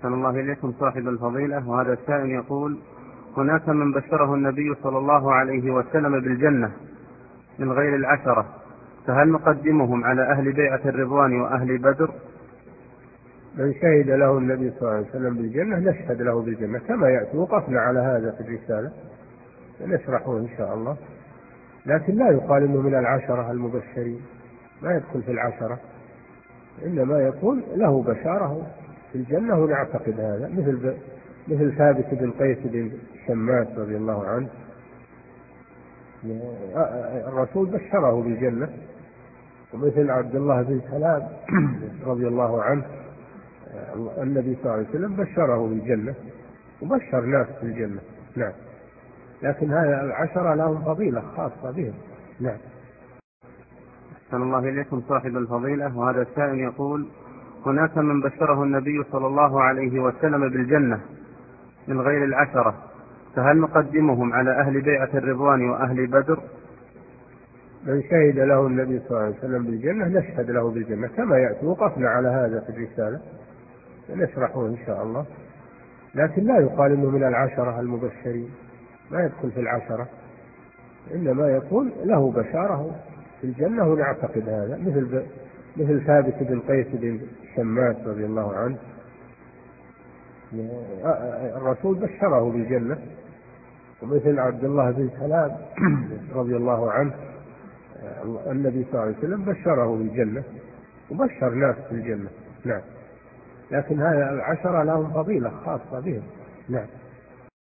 أحسن الله إليكم صاحب الفضيلة. وهذا السائل يقول: هناك من بشره النبي صلى الله عليه وسلم بالجنة من غير العشرة، فهل نقدمهم على أهل بيعة الرضوان وأهل بدر؟ من شهد له النبي صلى الله عليه وسلم بالجنة نشهد له بالجنة كما يأتي، وقفنا على هذا في الرسالة نشرحه إن شاء الله، لكن لا يقال إنه من العشرة المبشرين، ما يدخل في العشرة، إنما يكون له بشارة في الجنة ونعتقد هذا، مثل ثابت بن قيس بن شماس رضي الله عنه، الرسول بشره بالجنة، ومثل عبد الله بن سلام رضي الله عنه، النبي صلى الله عليه وسلم بشره بالجنة وبشر ناس بالجنة. نعم، لكن هذا العشرة لهم فضيلة خاصة بهم. نعم. أحسن الله إليكم صاحب الفضيلة. وهذا السائل يقول: هناك من بشره النبي صلى الله عليه وسلم بالجنة من غير العشرة، فهل نقدمهم على أهل بيعة الرضوان وأهل بدر؟ من شهد له النبي صلى الله عليه وسلم بالجنة نشهد له بالجنة كما يأتي، وقفنا على هذا في الرسالة نشرحه إن شاء الله، لكن لا يقال إنه من العشرة المبشرين، ما يدخل في العشرة، إنما يكون له بشارة في الجنة ونعتقد هذا، مثل ثابت بن قيس بن شماس رضي الله عنه، الرسول بشره بالجنة، ومثل عبد الله بن سلام رضي الله عنه، النبي صلى الله عليه وسلم بشره بالجنة وبشر ناس بالجنة. نعم، لكن هذا العشرة لهم فضيلة خاصة بهم. نعم.